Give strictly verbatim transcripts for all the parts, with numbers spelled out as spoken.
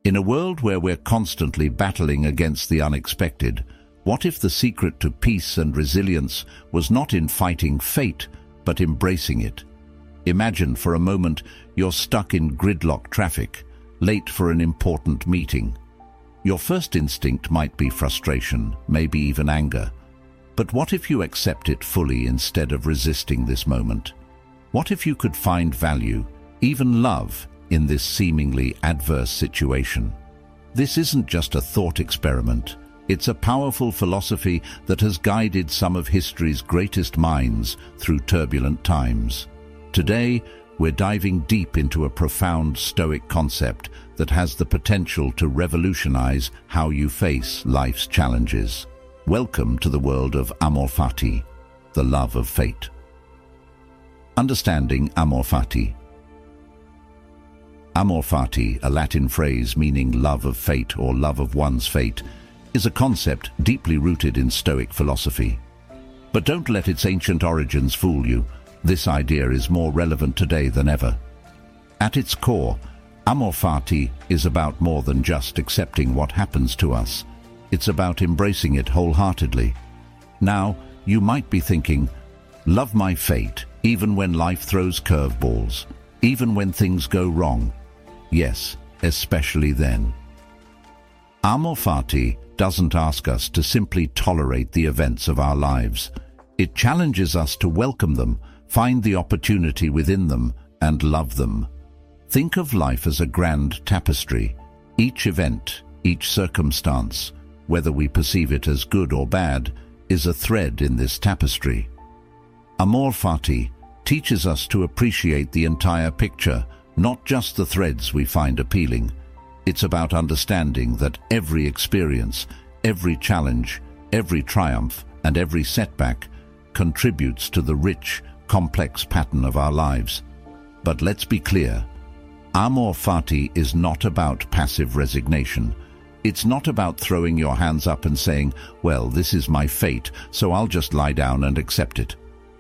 In a world where we're constantly battling against the unexpected, what if the secret to peace and resilience was not in fighting fate, but embracing it? Imagine for a moment you're stuck in gridlock traffic, late for an important meeting. Your first instinct might be frustration, maybe even anger. But what if you accept it fully instead of resisting this moment? What if you could find value, even love, in this seemingly adverse situation? This isn't just a thought experiment. It's a powerful philosophy that has guided some of history's greatest minds through turbulent times. Today, we're diving deep into a profound Stoic concept that has the potential to revolutionize how you face life's challenges. Welcome to the world of Amor Fati, the love of fate. Understanding Amor Fati. Amor Fati, a Latin phrase meaning love of fate or love of one's fate, is a concept deeply rooted in Stoic philosophy. But don't let its ancient origins fool you. This idea is more relevant today than ever. At its core, Amor Fati is about more than just accepting what happens to us. It's about embracing it wholeheartedly. Now, you might be thinking, love my fate, even when life throws curveballs, even when things go wrong. Yes, especially then. Amor Fati doesn't ask us to simply tolerate the events of our lives. It challenges us to welcome them, find the opportunity within them, and love them. Think of life as a grand tapestry. Each event, each circumstance, whether we perceive it as good or bad, is a thread in this tapestry. Amor Fati teaches us to appreciate the entire picture, not just the threads we find appealing. It's about understanding that every experience, every challenge, every triumph, and every setback contributes to the rich, complex pattern of our lives. But let's be clear, Amor Fati is not about passive resignation. It's not about throwing your hands up and saying, well, this is my fate, so I'll just lie down and accept it.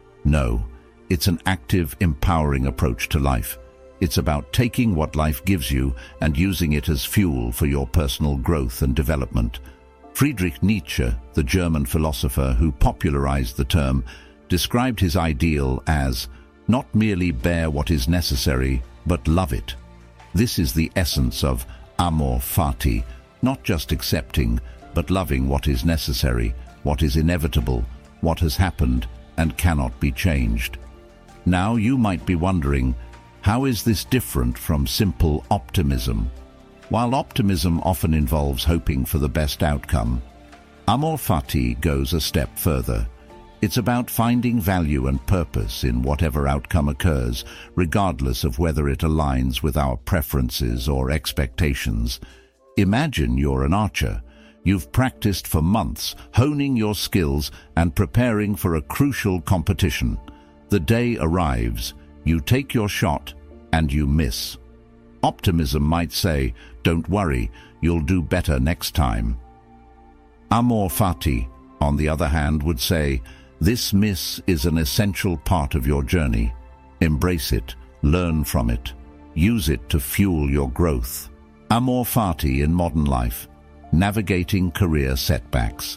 No, it's an active, empowering approach to life. It's about taking what life gives you and using it as fuel for your personal growth and development. Friedrich Nietzsche, the German philosopher who popularized the term, described his ideal as not merely bear what is necessary, but love it. This is the essence of Amor Fati, not just accepting, but loving what is necessary, what is inevitable, what has happened and cannot be changed. Now you might be wondering, how is this different from simple optimism? While optimism often involves hoping for the best outcome, Amor Fati goes a step further. It's about finding value and purpose in whatever outcome occurs, regardless of whether it aligns with our preferences or expectations. Imagine you're an archer. You've practiced for months, honing your skills and preparing for a crucial competition. The day arrives, you take your shot, and you miss. Optimism might say, don't worry, you'll do better next time. Amor Fati, on the other hand, would say, this miss is an essential part of your journey. Embrace it, learn from it, use it to fuel your growth. Amor Fati in modern life, navigating career setbacks.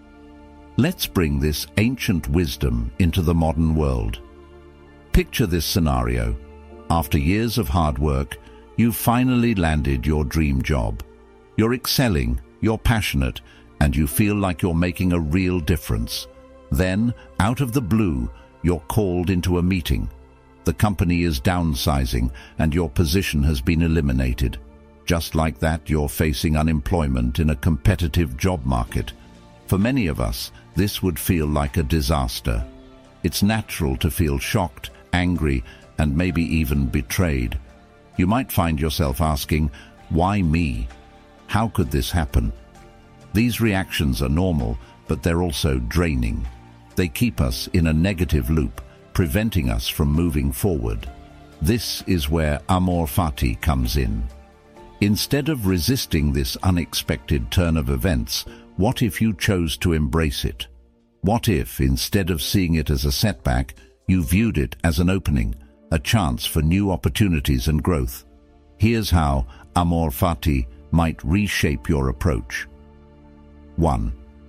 Let's bring this ancient wisdom into the modern world. Picture this scenario. After years of hard work, you've finally landed your dream job. You're excelling, you're passionate, and you feel like you're making a real difference. Then, out of the blue, you're called into a meeting. The company is downsizing, and your position has been eliminated. Just like that, you're facing unemployment in a competitive job market. For many of us, this would feel like a disaster. It's natural to feel shocked, angry, and maybe even betrayed. You might find yourself asking, why me? How could this happen? These reactions are normal, but they're also draining. They keep us in a negative loop, preventing us from moving forward. This is where Amor Fati comes in. Instead of resisting this unexpected turn of events, what if you chose to embrace it? What if, instead of seeing it as a setback, you viewed it as an opening, a chance for new opportunities and growth? Here's how Amor Fati might reshape your approach. one.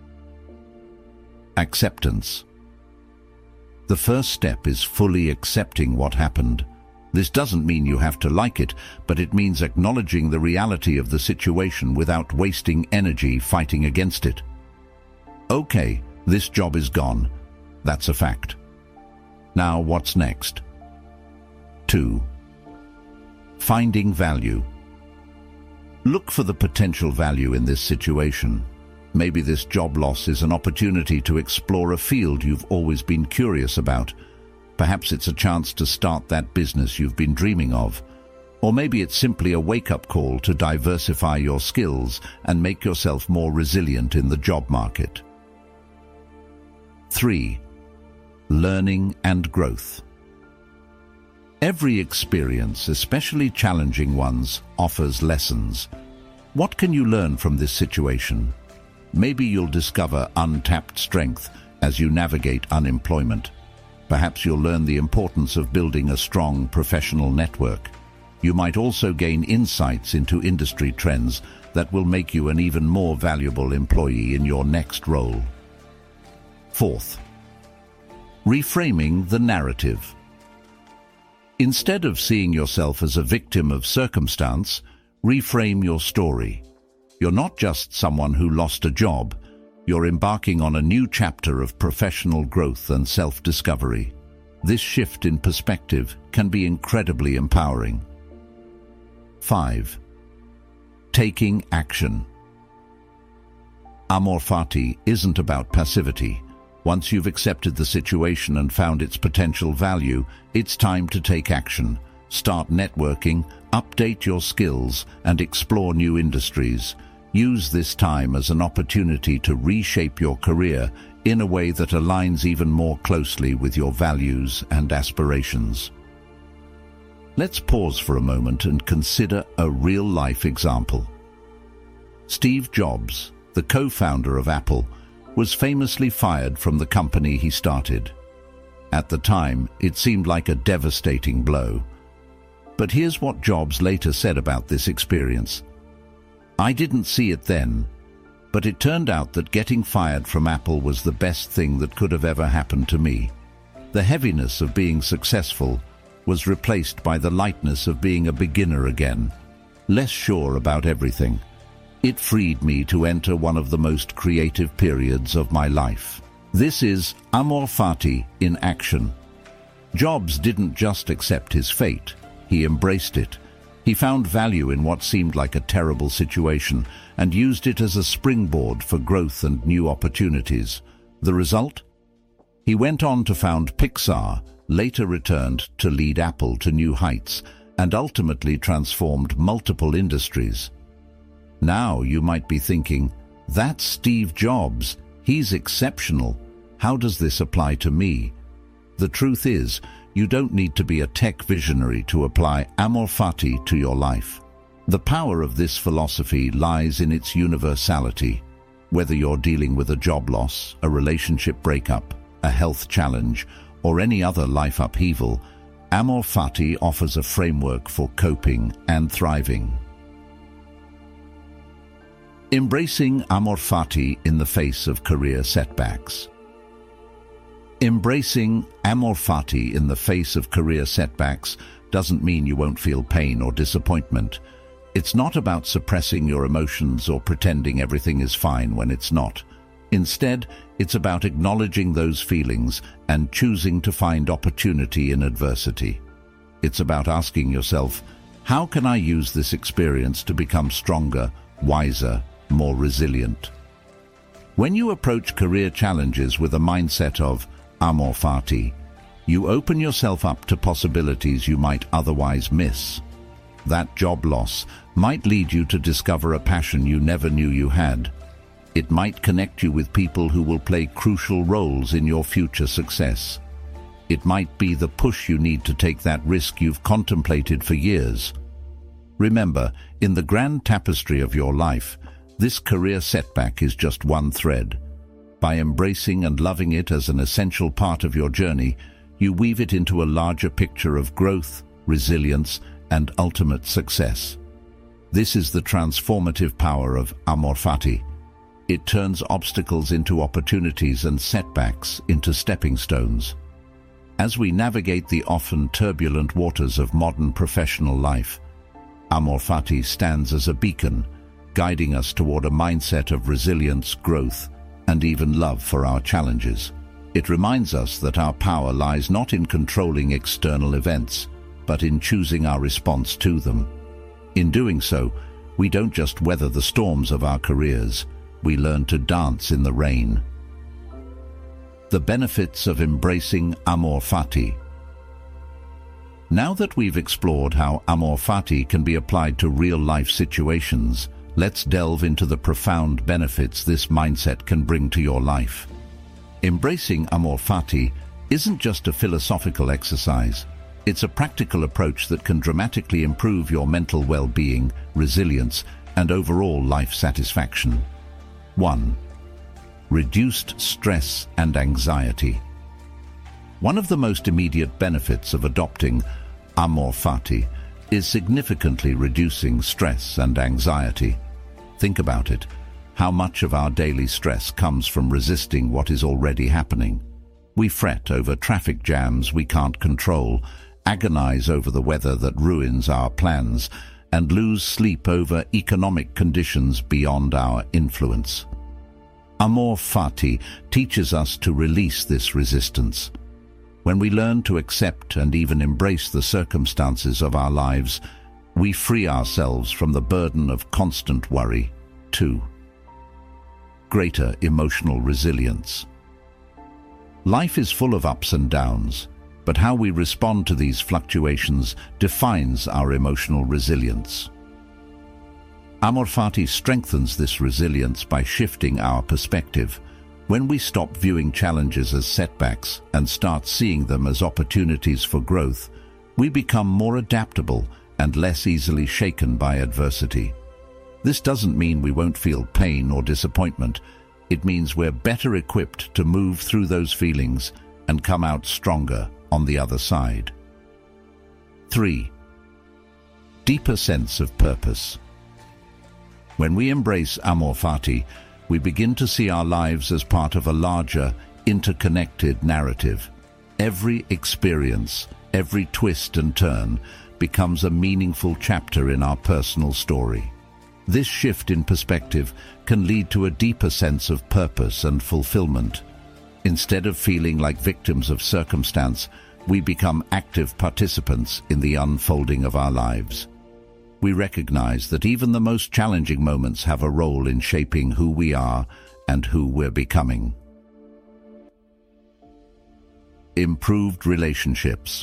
Acceptance. The first step is fully accepting what happened. This doesn't mean you have to like it, but it means acknowledging the reality of the situation without wasting energy fighting against it. Okay, this job is gone. That's a fact. Now what's next? two. Finding value. Look for the potential value in this situation. Maybe this job loss is an opportunity to explore a field you've always been curious about. Perhaps it's a chance to start that business you've been dreaming of. Or maybe it's simply a wake-up call to diversify your skills and make yourself more resilient in the job market. three. Learning and growth. Every experience, especially challenging ones, offers lessons. What can you learn from this situation? Maybe you'll discover untapped strength as you navigate unemployment. Perhaps you'll learn the importance of building a strong professional network. You might also gain insights into industry trends that will make you an even more valuable employee in your next role. Fourth, reframing the narrative. Instead of seeing yourself as a victim of circumstance, reframe your story. You're not just someone who lost a job. You're embarking on a new chapter of professional growth and self-discovery. This shift in perspective can be incredibly empowering. five. Taking action. Amor fati isn't about passivity. Once you've accepted the situation and found its potential value, it's time to take action. Start networking, update your skills, and explore new industries. Use this time as an opportunity to reshape your career in a way that aligns even more closely with your values and aspirations. Let's pause for a moment and consider a real-life example. Steve Jobs, the co-founder of Apple, was famously fired from the company he started. At the time, it seemed like a devastating blow. But here's what Jobs later said about this experience. "I didn't see it then, but it turned out that getting fired from Apple was the best thing that could have ever happened to me. The heaviness of being successful was replaced by the lightness of being a beginner again, less sure about everything. It freed me to enter one of the most creative periods of my life." This is amor fati in action. Jobs didn't just accept his fate, he embraced it. He found value in what seemed like a terrible situation and used it as a springboard for growth and new opportunities. The result? He went on to found Pixar, later returned to lead Apple to new heights, and ultimately transformed multiple industries. Now you might be thinking, that's Steve Jobs, he's exceptional. How does this apply to me? The truth is, you don't need to be a tech visionary to apply amor fati to your life. The power of this philosophy lies in its universality. Whether you're dealing with a job loss, a relationship breakup, a health challenge, or any other life upheaval, amor fati offers a framework for coping and thriving. Embracing amor fati in the face of career setbacks. Embracing amor fati in the face of career setbacks doesn't mean you won't feel pain or disappointment. It's not about suppressing your emotions or pretending everything is fine when it's not. Instead, it's about acknowledging those feelings and choosing to find opportunity in adversity. It's about asking yourself, how can I use this experience to become stronger, wiser, more resilient? When you approach career challenges with a mindset of amor fati, you open yourself up to possibilities you might otherwise miss. That job loss might lead you to discover a passion you never knew you had. It might connect you with people who will play crucial roles in your future success. It might be the push you need to take that risk you've contemplated for years. Remember, in the grand tapestry of your life, this career setback is just one thread. By embracing and loving it as an essential part of your journey, you weave it into a larger picture of growth, resilience, and ultimate success. This is the transformative power of Amor Fati. It turns obstacles into opportunities and setbacks into stepping stones. As we navigate the often turbulent waters of modern professional life, Amor Fati stands as a beacon, guiding us toward a mindset of resilience, growth, and even love for our challenges. It reminds us that our power lies not in controlling external events, but in choosing our response to them. In doing so, we don't just weather the storms of our careers, we learn to dance in the rain. The benefits of embracing Amor Fati. Now that we've explored how Amor Fati can be applied to real-life situations, let's delve into the profound benefits this mindset can bring to your life. Embracing Amor Fati isn't just a philosophical exercise. It's a practical approach that can dramatically improve your mental well-being, resilience, and overall life satisfaction. one. Reduced stress and anxiety. One of the most immediate benefits of adopting Amor Fati is significantly reducing stress and anxiety. Think about it. How much of our daily stress comes from resisting what is already happening? We fret over traffic jams we can't control, agonize over the weather that ruins our plans, and lose sleep over economic conditions beyond our influence. Amor Fati teaches us to release this resistance. When we learn to accept and even embrace the circumstances of our lives, we free ourselves from the burden of constant worry. two. Greater emotional resilience. Life is full of ups and downs, but how we respond to these fluctuations defines our emotional resilience. Amor Fati strengthens this resilience by shifting our perspective. When we stop viewing challenges as setbacks and start seeing them as opportunities for growth, we become more adaptable and less easily shaken by adversity. This doesn't mean we won't feel pain or disappointment. It means we're better equipped to move through those feelings and come out stronger on the other side. three. Deeper sense of purpose. When we embrace Amor Fati, we begin to see our lives as part of a larger, interconnected narrative. Every experience, every twist and turn becomes a meaningful chapter in our personal story. This shift in perspective can lead to a deeper sense of purpose and fulfillment. Instead of feeling like victims of circumstance, we become active participants in the unfolding of our lives. We recognize that even the most challenging moments have a role in shaping who we are and who we're becoming. Improved relationships.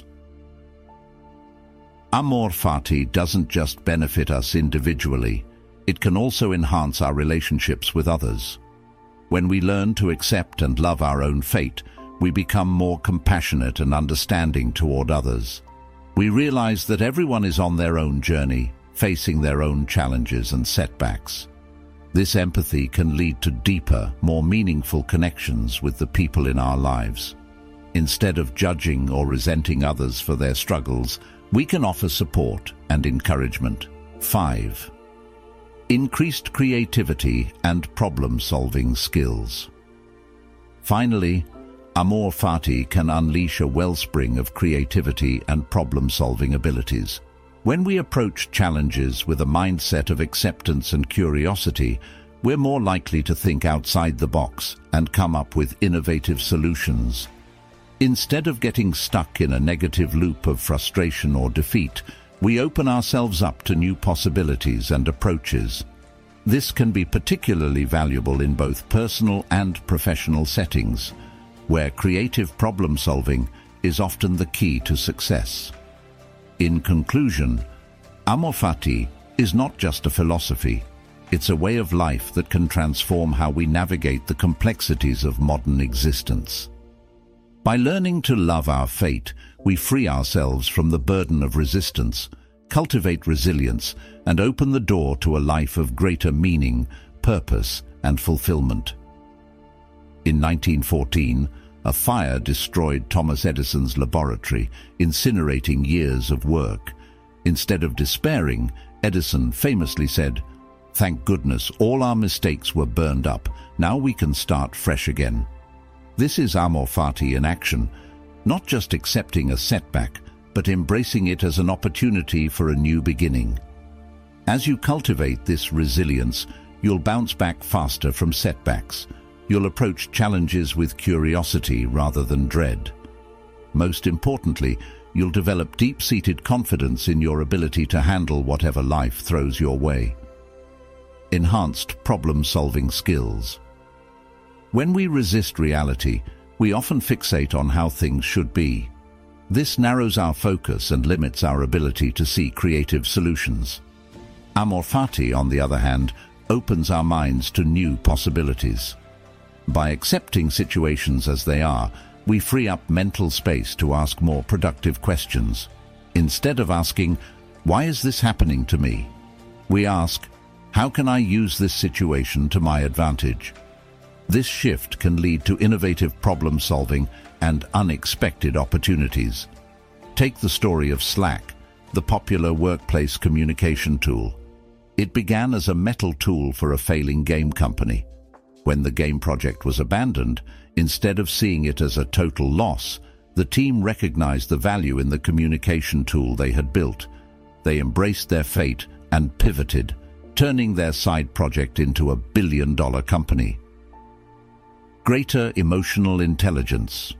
Amor Fati doesn't just benefit us individually, it can also enhance our relationships with others. When we learn to accept and love our own fate, we become more compassionate and understanding toward others. We realize that everyone is on their own journey, facing their own challenges and setbacks. This empathy can lead to deeper, more meaningful connections with the people in our lives. Instead of judging or resenting others for their struggles, we can offer support and encouragement. five. Increased creativity and problem-solving skills. Finally, Amor Fati can unleash a wellspring of creativity and problem-solving abilities. When we approach challenges with a mindset of acceptance and curiosity, we're more likely to think outside the box and come up with innovative solutions. Instead of getting stuck in a negative loop of frustration or defeat, we open ourselves up to new possibilities and approaches. This can be particularly valuable in both personal and professional settings, where creative problem-solving is often the key to success. In conclusion, Amor Fati is not just a philosophy, it's a way of life that can transform how we navigate the complexities of modern existence. By learning to love our fate, we free ourselves from the burden of resistance, cultivate resilience, and open the door to a life of greater meaning, purpose, and fulfillment. In nineteen fourteen, a fire destroyed Thomas Edison's laboratory, incinerating years of work. Instead of despairing, Edison famously said, "Thank goodness all our mistakes were burned up. Now we can start fresh again." This is amor fati in action, not just accepting a setback, but embracing it as an opportunity for a new beginning. As you cultivate this resilience, you'll bounce back faster from setbacks. You'll approach challenges with curiosity rather than dread. Most importantly, you'll develop deep-seated confidence in your ability to handle whatever life throws your way. Enhanced problem-solving skills. When we resist reality, we often fixate on how things should be. This narrows our focus and limits our ability to see creative solutions. Amor fati, on the other hand, opens our minds to new possibilities. By accepting situations as they are, we free up mental space to ask more productive questions. Instead of asking, "Why is this happening to me?" we ask, "How can I use this situation to my advantage?" This shift can lead to innovative problem-solving and unexpected opportunities. Take the story of Slack, the popular workplace communication tool. It began as a metal tool for a failing game company. When the game project was abandoned, instead of seeing it as a total loss, the team recognized the value in the communication tool they had built. They embraced their fate and pivoted, turning their side project into a billion-dollar company. Greater emotional intelligence.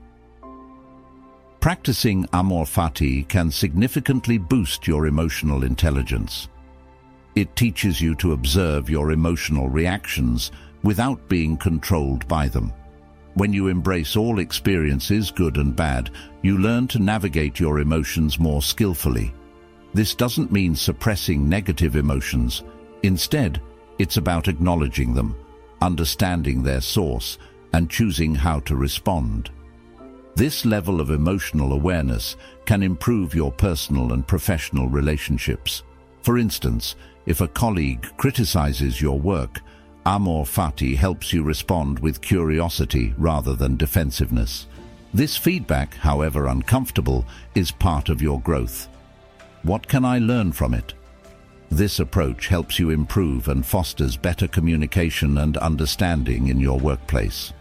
Practicing amor fati can significantly boost your emotional intelligence. It teaches you to observe your emotional reactions without being controlled by them. When you embrace all experiences, good and bad, you learn to navigate your emotions more skillfully. This doesn't mean suppressing negative emotions. Instead, it's about acknowledging them, understanding their source, and choosing how to respond. This level of emotional awareness can improve your personal and professional relationships. For instance, if a colleague criticizes your work, amor fati helps you respond with curiosity rather than defensiveness. This feedback, however uncomfortable, is part of your growth. What can I learn from it? This approach helps you improve and fosters better communication and understanding in your workplace.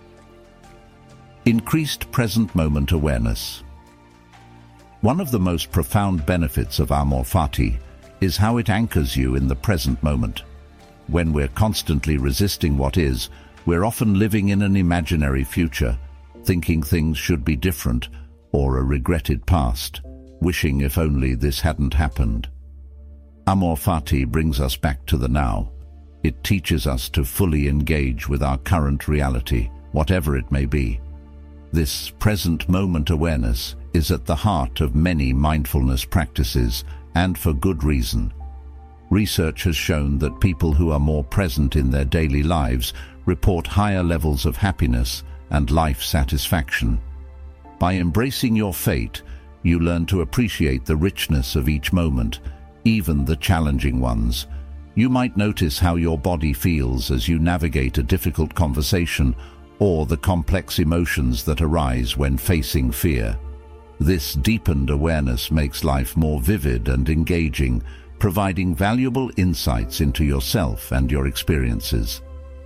Increased present moment awareness. One of the most profound benefits of amor fati is how it anchors you in the present moment. When we're constantly resisting what is, we're often living in an imaginary future, thinking things should be different or a regretted past, wishing if only this hadn't happened. Amor fati brings us back to the now. It teaches us to fully engage with our current reality, whatever it may be. This present moment awareness is at the heart of many mindfulness practices, and for good reason. Research has shown that people who are more present in their daily lives report higher levels of happiness and life satisfaction. By embracing your fate, you learn to appreciate the richness of each moment, even the challenging ones. You might notice how your body feels as you navigate a difficult conversation or the complex emotions that arise when facing fear. This deepened awareness makes life more vivid and engaging, providing valuable insights into yourself and your experiences.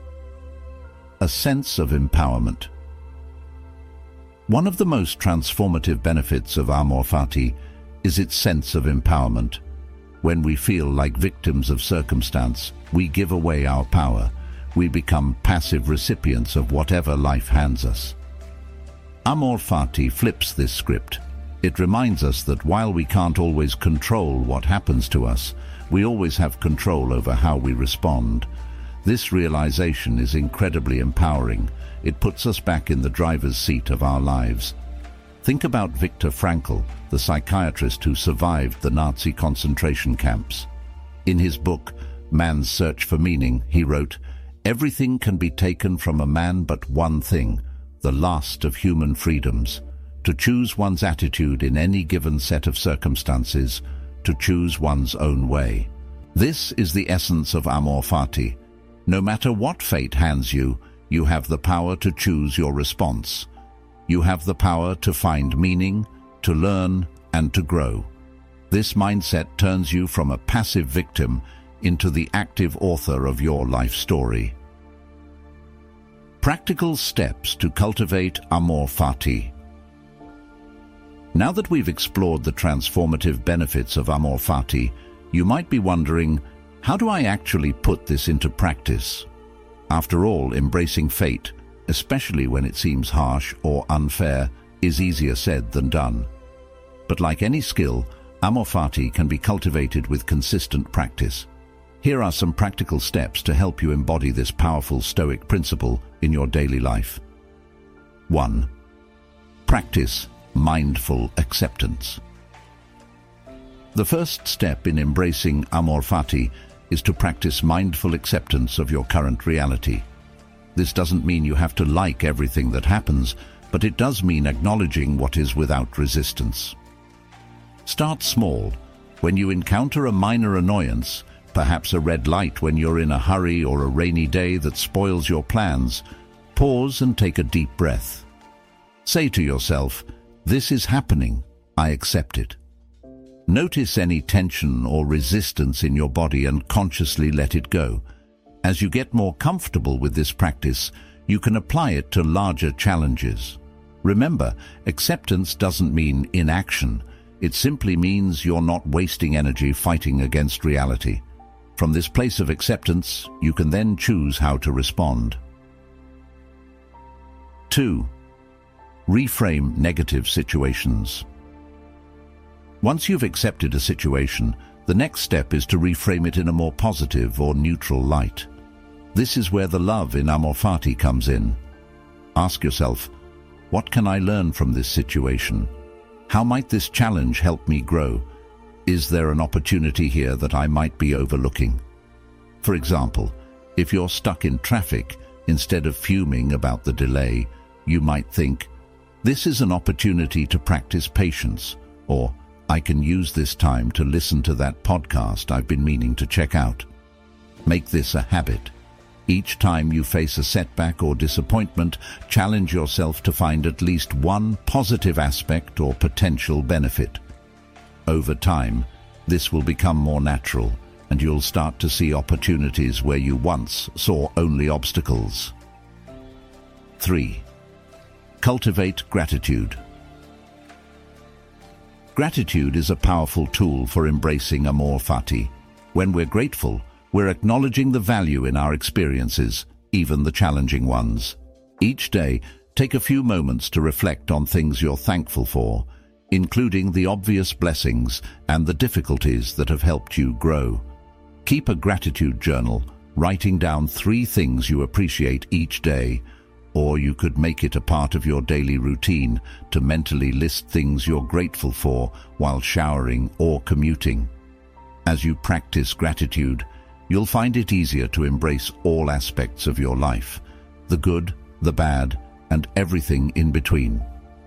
A sense of empowerment. One of the most transformative benefits of amor fati is its sense of empowerment. When we feel like victims of circumstance, we give away our power. We become passive recipients of whatever life hands us. Amor fati flips this script. It reminds us that while we can't always control what happens to us, we always have control over how we respond. This realization is incredibly empowering. It puts us back in the driver's seat of our lives. Think about Viktor Frankl, the psychiatrist who survived the Nazi concentration camps. In his book, Man's Search for Meaning, he wrote, "Everything can be taken from a man but one thing, the last of human freedoms. To choose one's attitude in any given set of circumstances, to choose one's own way." This is the essence of amor fati. No matter what fate hands you, you have the power to choose your response. You have the power to find meaning, to learn, and to grow. This mindset turns you from a passive victim into the active author of your life story. Practical steps to cultivate amor fati. Now that we've explored the transformative benefits of amor fati, you might be wondering, how do I actually put this into practice? After all, embracing fate, especially when it seems harsh or unfair, is easier said than done. But like any skill, amor fati can be cultivated with consistent practice. Here are some practical steps to help you embody this powerful Stoic principle in your daily life. one. Practice mindful acceptance. The first step in embracing amor fati is to practice mindful acceptance of your current reality. This doesn't mean you have to like everything that happens, but it does mean acknowledging what is without resistance. Start small. When you encounter a minor annoyance, perhaps a red light when you're in a hurry or a rainy day that spoils your plans, pause and take a deep breath. Say to yourself, "This is happening, I accept it." Notice any tension or resistance in your body and consciously let it go. As you get more comfortable with this practice, you can apply it to larger challenges. Remember, acceptance doesn't mean inaction. It simply means you're not wasting energy fighting against reality. From this place of acceptance, you can then choose how to respond. two. Reframe negative situations. Once you've accepted a situation, the next step is to reframe it in a more positive or neutral light. This is where the love in amor fati comes in. Ask yourself, what can I learn from this situation? How might this challenge help me grow? Is there an opportunity here that I might be overlooking? For example, if you're stuck in traffic, instead of fuming about the delay, you might think, this is an opportunity to practice patience, or I can use this time to listen to that podcast I've been meaning to check out. Make this a habit. Each time you face a setback or disappointment, challenge yourself to find at least one positive aspect or potential benefit. Over time, this will become more natural, and you'll start to see opportunities where you once saw only obstacles. three. Cultivate gratitude. Gratitude is a powerful tool for embracing amor fati. When we're grateful, we're acknowledging the value in our experiences, even the challenging ones. Each day, take a few moments to reflect on things you're thankful for, including the obvious blessings and the difficulties that have helped you grow. Keep a gratitude journal, writing down three things you appreciate each day, or you could make it a part of your daily routine to mentally list things you're grateful for while showering or commuting. As you practice gratitude, you'll find it easier to embrace all aspects of your life, the good, the bad, and everything in between.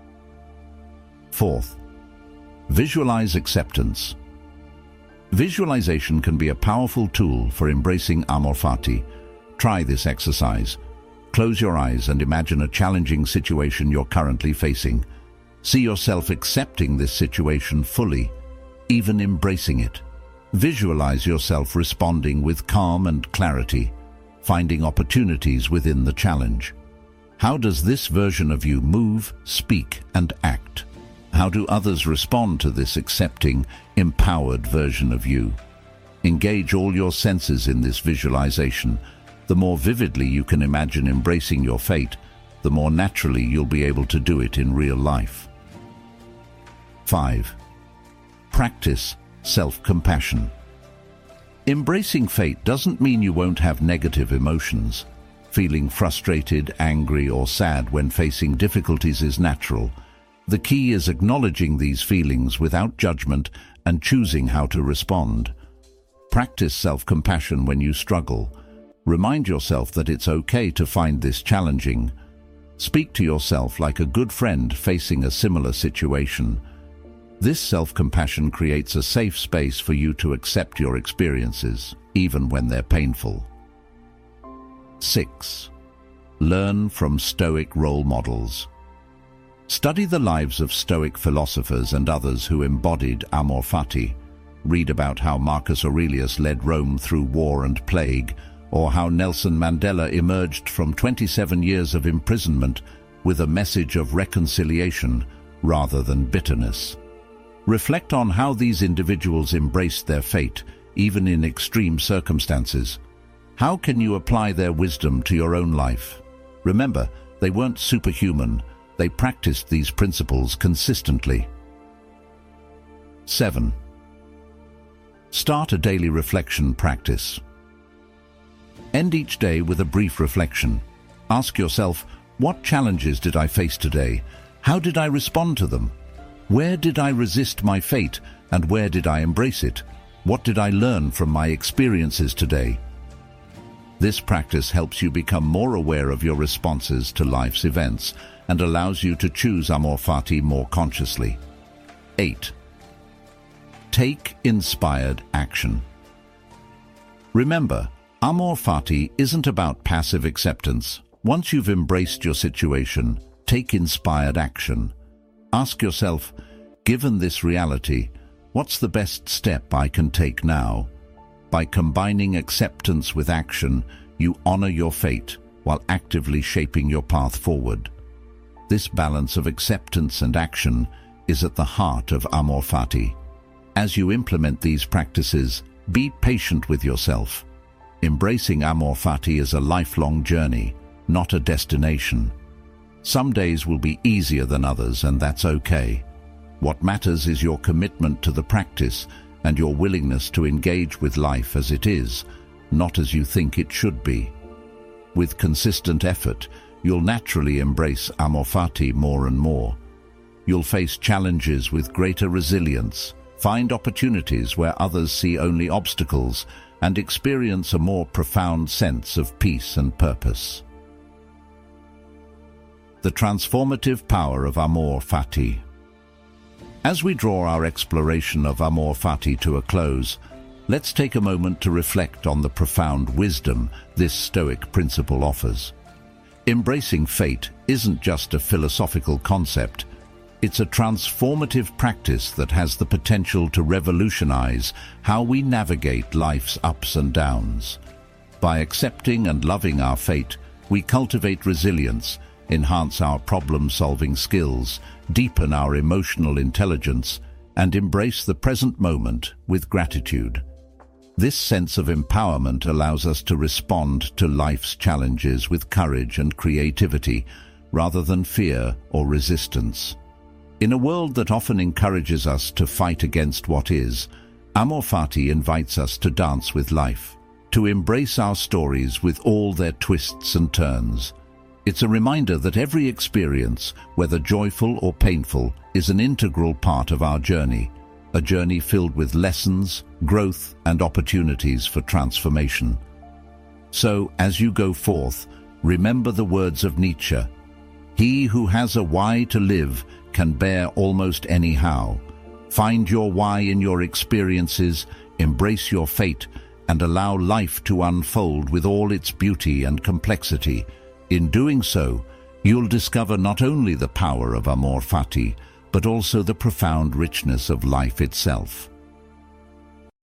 Fourth, visualize acceptance. Visualization can be a powerful tool for embracing amor fati. Try this exercise. Close your eyes and imagine a challenging situation you're currently facing. See yourself accepting this situation fully, even embracing it. Visualize yourself responding with calm and clarity, finding opportunities within the challenge. How does this version of you move, speak, and act? How do others respond to this accepting, empowered version of you? Engage all your senses in this visualization. The more vividly you can imagine embracing your fate, the more naturally you'll be able to do it in real life. Five. Practice self-compassion. Embracing fate doesn't mean you won't have negative emotions. Feeling frustrated, angry, or sad when facing difficulties is natural. The key is acknowledging these feelings without judgment and choosing how to respond. Practice self-compassion when you struggle. Remind yourself that it's okay to find this challenging. Speak to yourself like a good friend facing a similar situation. This self-compassion creates a safe space for you to accept your experiences, even when they're painful. Six. Learn from Stoic role models. Study the lives of Stoic philosophers and others who embodied amor fati. Read about how Marcus Aurelius led Rome through war and plague, or how Nelson Mandela emerged from twenty-seven years of imprisonment with a message of reconciliation rather than bitterness. Reflect on how these individuals embraced their fate, even in extreme circumstances. How can you apply their wisdom to your own life? Remember, they weren't superhuman. They practiced these principles consistently. seven. Start a daily reflection practice. End each day with a brief reflection. Ask yourself, what challenges did I face today? How did I respond to them? Where did I resist my fate, and where did I embrace it? What did I learn from my experiences today? This practice helps you become more aware of your responses to life's events and allows you to choose amor fati more consciously. eight. Take inspired action. Remember, amor fati isn't about passive acceptance. Once you've embraced your situation, take inspired action. Ask yourself, given this reality, what's the best step I can take now? By combining acceptance with action, you honor your fate while actively shaping your path forward. This balance of acceptance and action is at the heart of amor fati. As you implement these practices, be patient with yourself. Embracing amor fati is a lifelong journey, not a destination. Some days will be easier than others, and that's okay. What matters is your commitment to the practice and your willingness to engage with life as it is, not as you think it should be. With consistent effort, you'll naturally embrace amor fati more and more. You'll face challenges with greater resilience, find opportunities where others see only obstacles, and experience a more profound sense of peace and purpose. The transformative power of amor fati. As we draw our exploration of amor fati to a close, let's take a moment to reflect on the profound wisdom this Stoic principle offers. Embracing fate isn't just a philosophical concept. It's a transformative practice that has the potential to revolutionize how we navigate life's ups and downs. By accepting and loving our fate, we cultivate resilience, enhance our problem-solving skills, deepen our emotional intelligence, and embrace the present moment with gratitude. This sense of empowerment allows us to respond to life's challenges with courage and creativity, rather than fear or resistance. In a world that often encourages us to fight against what is, amor fati invites us to dance with life, to embrace our stories with all their twists and turns. It's a reminder that every experience, whether joyful or painful, is an integral part of our journey, a journey filled with lessons, growth, and opportunities for transformation. So, as you go forth, remember the words of Nietzsche: "He who has a why to live can bear almost any how." Find your why in your experiences, embrace your fate, and allow life to unfold with all its beauty and complexity. In doing so, you'll discover not only the power of amor fati, but also the profound richness of life itself.